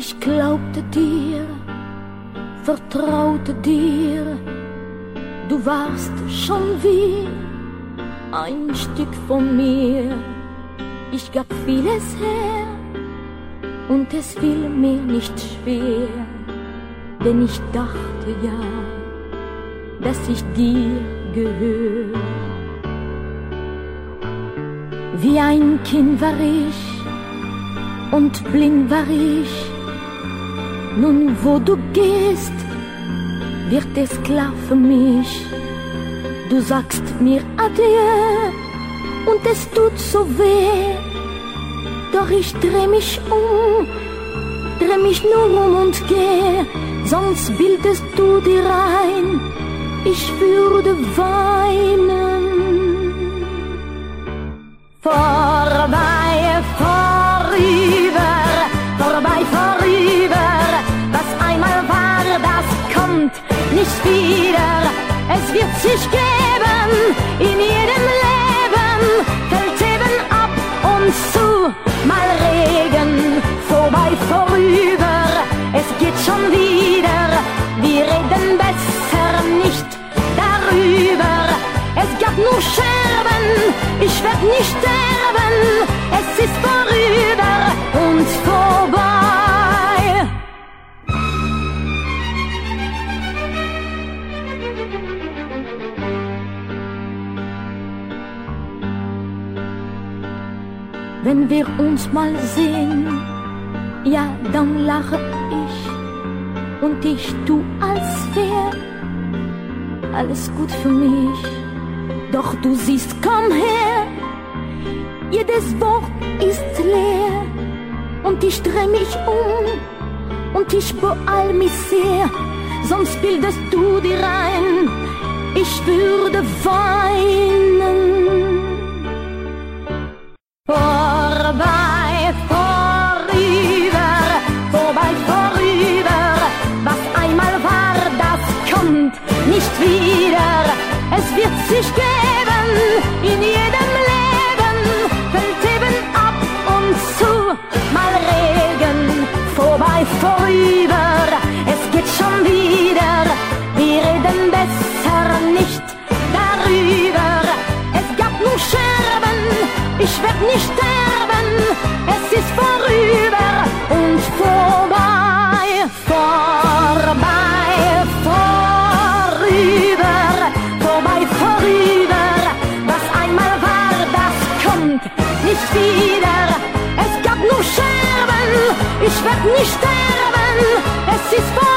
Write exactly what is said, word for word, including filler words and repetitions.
Ich glaubte dir, vertraute dir, du warst schon wie ein Stück von mir. Ich gab vieles her und es fiel mir nicht schwer, denn ich dachte ja, dass ich dir gehör. Wie ein Kind war ich und blind war ich. Nun wo du gehst, wird es klar für mich. Du sagst mir Adieu und es tut so weh. Doch ich dreh mich um, dreh mich nur um und geh, sonst bildest du dir ein, ich würde weinen. Vorbei, vorüber, vorbei, vorüber, was einmal war, das kommt nicht wieder. Es wird sich geben, in jedem Leben fällt eben ab und zu mal Regen. Vorbei, vorüber, es geht schon wieder, wir reden besser nicht darüber. Es gab nur Scherben, ich werd nicht sterben, es ist vorüber und vorbei. Wenn wir uns mal sehen, ja, dann lache ich und ich tu, als wär alles gut für mich. Doch du siehst, komm her, jedes Wort ist leer und ich dreh mich um und ich beeil mich sehr, sonst bildest du dir ein, ich würde weinen. Vorbei, vorüber, vorbei, vorüber, was einmal war, das kommt nicht wieder. Es wird sich geben, in jedem Leben fällt eben ab und zu mal Regen. Vorbei, vorüber, es geht schon wieder, wir reden besser nicht darüber. Es gab nur Scherben, ich werd nicht sterben, es ist vorüber und vorbei, vorbei, vorüber, vorbei, vorüber, was einmal war, das kommt nicht wieder. Es gab nur Scherben, ich werd nicht sterben, es ist vorüber.